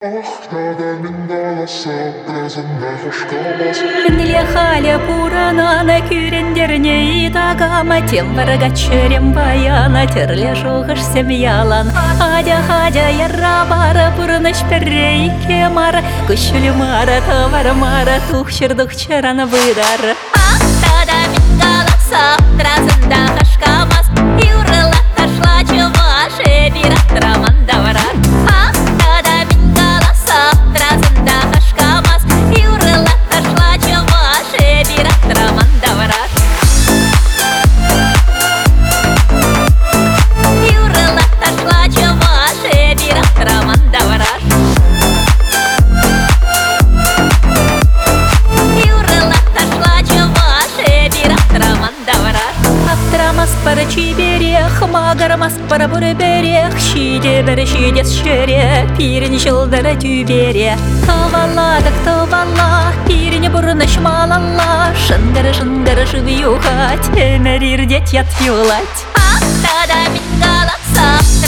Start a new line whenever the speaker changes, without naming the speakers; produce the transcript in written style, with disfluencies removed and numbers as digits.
Неле халя пуранана күрендерне идагама тем варагачерем баяна терле жогаш семьялан Адя ярра бара пурныш перейке мара Кущулю мара товар мара тухчырдук чарана выдар Тада мингаласа тразында хашкамас Юрыла ташла чуваши бират трамандавара Пара чиберех, магармас пара бурберех, щиде бер щидес щере, пирень жылдара тюбере. Тавала так тавала, пирень бурныш малала, шындыр живюха, темерир деть ят юлать. Тада мингаласа.